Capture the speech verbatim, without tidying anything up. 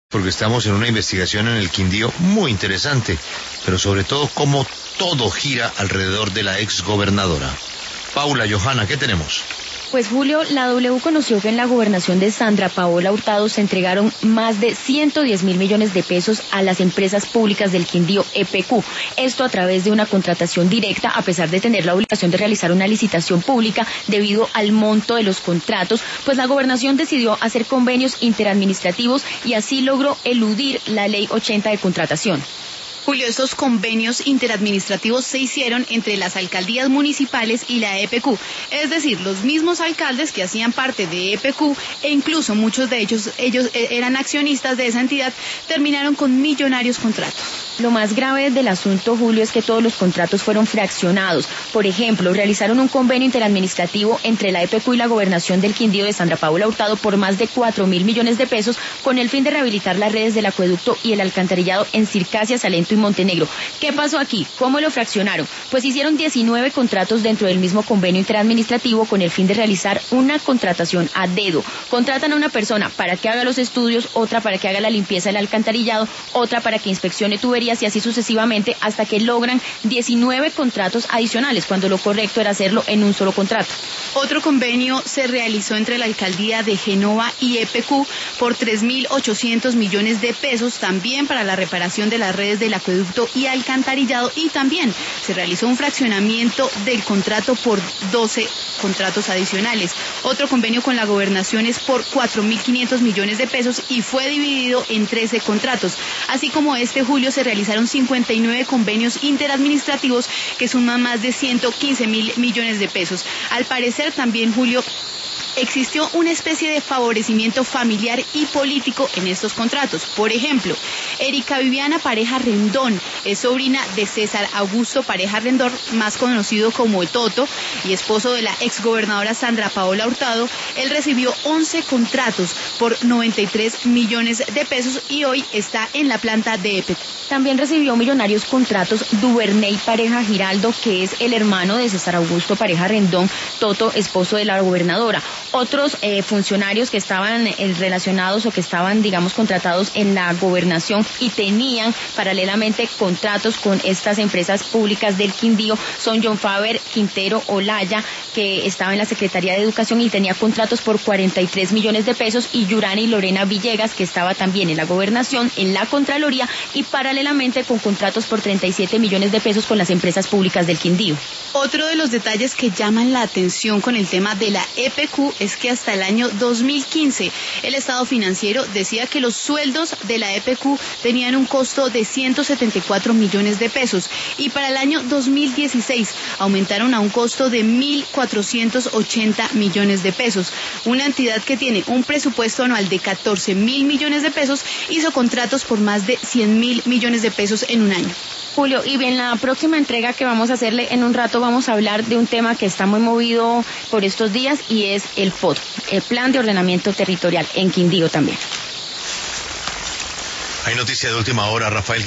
Porque estamos en una investigación en el Quindío muy interesante, pero sobre todo cómo todo gira alrededor de la exgobernadora. Paula, Johanna, ¿qué tenemos? Pues Julio, la W conoció que en la gobernación de Sandra Paola Hurtado se entregaron más de ciento diez mil millones de pesos a las empresas públicas del Quindío E P Q. Esto a través de una contratación directa, a pesar de tener la obligación de realizar una licitación pública debido al monto de los contratos, pues la gobernación decidió hacer convenios interadministrativos y así logró eludir la ley ochenta de contratación. Julio, estos convenios interadministrativos se hicieron entre las alcaldías municipales y la E P Q, es decir, los mismos alcaldes que hacían parte de E P Q e incluso muchos de ellos, ellos eran accionistas de esa entidad, terminaron con millonarios contratos. Lo más grave del asunto, Julio, es que todos los contratos fueron fraccionados. Por ejemplo, realizaron un convenio interadministrativo entre la E P Q y la gobernación del Quindío de Sandra Paola Hurtado por más de cuatro mil millones de pesos con el fin de rehabilitar las redes del acueducto y el alcantarillado en Circasia, Salento y Montenegro. ¿Qué pasó aquí? ¿Cómo lo fraccionaron? Pues hicieron diecinueve contratos dentro del mismo convenio interadministrativo con el fin de realizar una contratación a dedo. Contratan a una persona para que haga los estudios, otra para que haga la limpieza del alcantarillado, otra para que inspeccione tuberías y así sucesivamente hasta que logran diecinueve contratos adicionales, cuando lo correcto era hacerlo en un solo contrato. Otro convenio se realizó entre la alcaldía de Génova y E P Q por tres mil ochocientos millones de pesos, también para la reparación de las redes del acueducto y alcantarillado, y también se realizó un fraccionamiento del contrato por doce contratos adicionales. Otro convenio con la gobernación es por cuatro mil quinientos millones de pesos y fue dividido en trece contratos. Así como este, Julio, se realizaron cincuenta y nueve convenios interadministrativos que suman más de ciento quince mil millones de pesos. Al parecer también, Julio, existió una especie de favorecimiento familiar y político en estos contratos. Por ejemplo, Erika Viviana Pareja Rendón es sobrina de César Augusto Pareja Rendón, más conocido como Toto, y esposo de la exgobernadora Sandra Paola Hurtado. Él recibió once contratos por noventa y tres millones de pesos y hoy está en la planta de E P Q. También recibió millonarios contratos Duvernay Pareja Giraldo, que es el hermano de César Augusto Pareja Rendón, Toto, esposo de la gobernadora. Otros eh, funcionarios que estaban eh, relacionados o que estaban, digamos, contratados en la gobernación y tenían paralelamente contratos con estas empresas públicas del Quindío son John Faber Quintero Olaya, que estaba en la Secretaría de Educación y tenía contratos por cuarenta y tres millones de pesos, y Yurani Lorena Villegas, que estaba también en la gobernación, en la Contraloría y paralelamente con contratos por treinta y siete millones de pesos con las empresas públicas del Quindío. Otro de los detalles que llaman la atención con el tema de la E P Q es que hasta el año dos mil quince el estado financiero decía que los sueldos de la E P Q tenían un costo de ciento setenta y cuatro millones de pesos y para el año dos mil dieciséis aumentaron a un costo de mil cuatrocientos ochenta millones de pesos. Una entidad que tiene un presupuesto anual de catorce mil millones de pesos hizo contratos por más de cien mil millones de pesos en un año. Julio, y en la próxima entrega que vamos a hacerle en un rato vamos a hablar de un tema que está muy movido por estos días y es el P O T, el Plan de Ordenamiento Territorial, en Quindío también. Hay noticia de última hora, Rafael.